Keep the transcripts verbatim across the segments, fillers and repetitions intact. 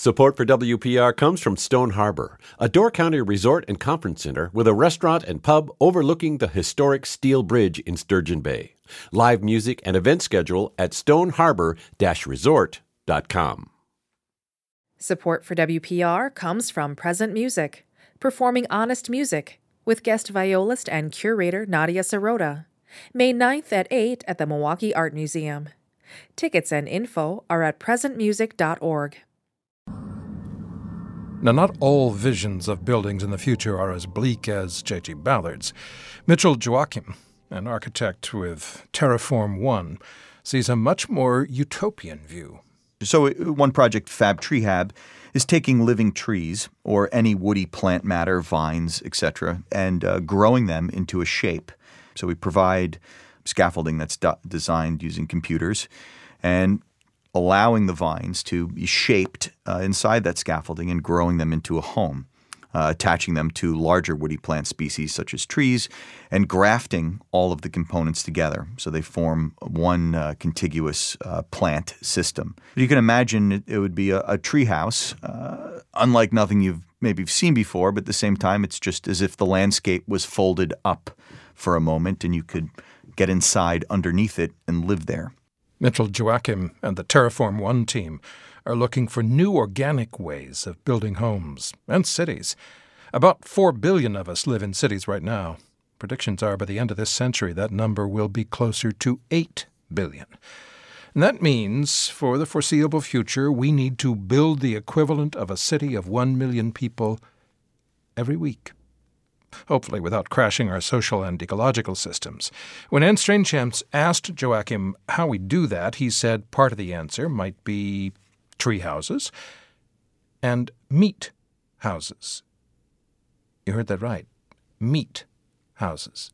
Support for W P R comes from Stone Harbor, a Door County resort and conference center with a restaurant and pub overlooking the historic Steel Bridge in Sturgeon Bay. Live music and event schedule at stone harbor dash resort dot com. Support for W P R comes from Present Music, performing honest music with guest violist and curator Nadia Sirota. May ninth at eight at the Milwaukee Art Museum. Tickets and info are at present music dot org. Now, not all visions of buildings in the future are as bleak as J G Ballard's. Mitchell Joachim, an architect with Terraform One, sees a much more utopian view. So one project, Fab Treehab, is taking living trees or any woody plant matter, vines, et cetera, and uh, growing them into a shape. So we provide scaffolding that's do- designed using computers and allowing the vines to be shaped uh, inside that scaffolding and growing them into a home, uh, attaching them to larger woody plant species such as trees, and grafting all of the components together so they form one uh, contiguous uh, plant system. You can imagine it, it would be a, a tree house, uh, unlike nothing you've maybe seen before, but at the same time it's just as if the landscape was folded up for a moment and you could get inside underneath it and live there. Mitchell Joachim and the Terraform One team are looking for new organic ways of building homes and cities. About four billion of us live in cities right now. Predictions are by the end of this century that number will be closer to eight billion. And that means, for the foreseeable future, we need to build the equivalent of a city of one million people every week. Hopefully without crashing our social and ecological systems. When Anne Strainchamps asked Joachim how we do that, he said part of the answer might be tree houses and meat houses. You heard that right. Meat houses.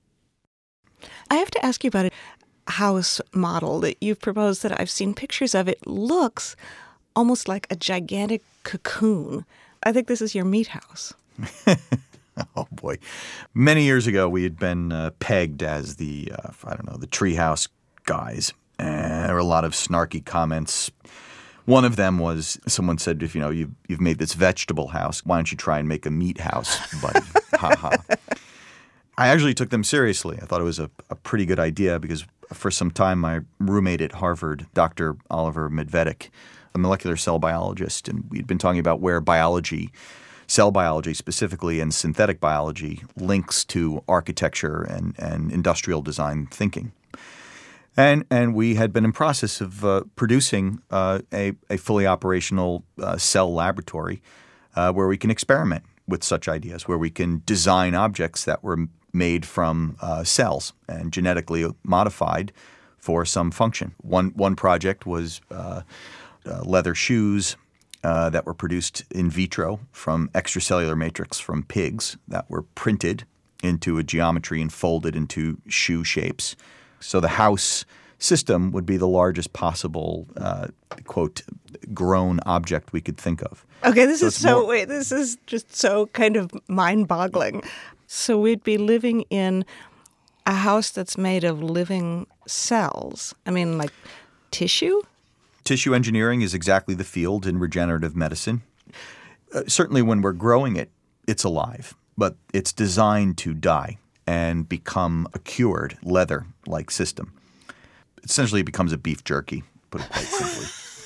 I have to ask you about a house model that you've proposed that I've seen pictures of. It looks almost like a gigantic cocoon. I think this is your meat house. Oh, boy. Many years ago, we had been uh, pegged as the, uh, I don't know, the treehouse guys. And there were a lot of snarky comments. One of them was someone said, if you know, you've, you've made this vegetable house, why don't you try and make a meat house, buddy? Ha ha. I actually took them seriously. I thought it was a, a pretty good idea because for some time my roommate at Harvard, Doctor Oliver Medvedik, a molecular cell biologist, and we'd been talking about where biology cell biology specifically and synthetic biology links to architecture and, and industrial design thinking. And and we had been in process of uh, producing uh, a, a fully operational uh, cell laboratory uh, where we can experiment with such ideas, where we can design objects that were made from uh, cells and genetically modified for some function. One, one project was uh, uh, leather shoes, Uh, that were produced in vitro from extracellular matrix from pigs that were printed into a geometry and folded into shoe shapes. So the house system would be the largest possible, uh, quote, grown object we could think of. Okay, this so is so, more, wait, this is just so kind of mind-boggling. So we'd be living in a house that's made of living cells. I mean, like tissue? Tissue engineering is exactly the field in regenerative medicine. Uh, certainly when we're growing it, it's alive, but it's designed to die and become a cured leather-like system. Essentially, it becomes a beef jerky, put it quite simply.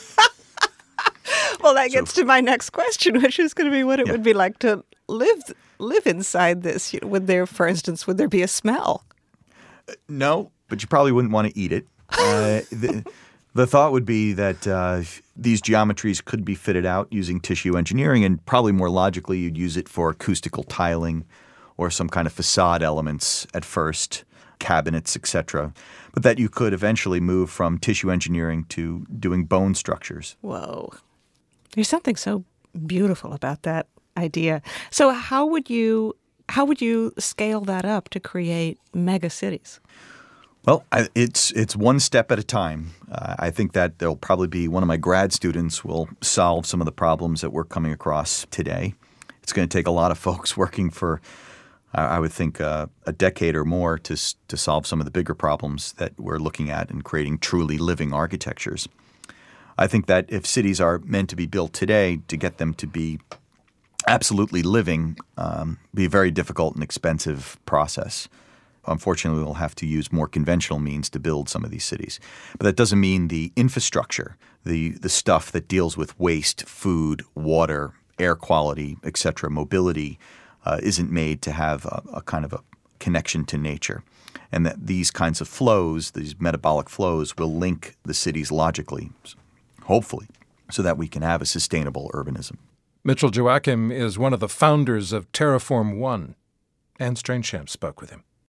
Well, that So- gets to my next question, which is going to be what it Yeah. would be like to live live inside this. You know, would there, for instance, would there be a smell? No, but you probably wouldn't want to eat it. Uh, the, the thought would be that uh, these geometries could be fitted out using tissue engineering, and probably more logically you'd use it for acoustical tiling or some kind of facade elements at first, cabinets, et cetera, but that you could eventually move from tissue engineering to doing bone structures. Whoa. There's something so beautiful about that idea. So how would you how would you scale that up to create mega cities? Well, I, it's it's one step at a time. Uh, I think that there'll probably be one of my grad students will solve some of the problems that we're coming across today. It's going to take a lot of folks working for, I, I would think, uh, a decade or more to to solve some of the bigger problems that we're looking at in creating truly living architectures. I think that if cities are meant to be built today, to get them to be absolutely living, um, be a very difficult and expensive process. Unfortunately, we'll have to use more conventional means to build some of these cities. But that doesn't mean the infrastructure, the the stuff that deals with waste, food, water, air quality, et cetera, mobility, uh, isn't made to have a, a kind of a connection to nature. And that these kinds of flows, these metabolic flows, will link the cities logically, hopefully, so that we can have a sustainable urbanism. Mitchell Joachim is one of the founders of Terraform One. Anne Strainchamp spoke with him.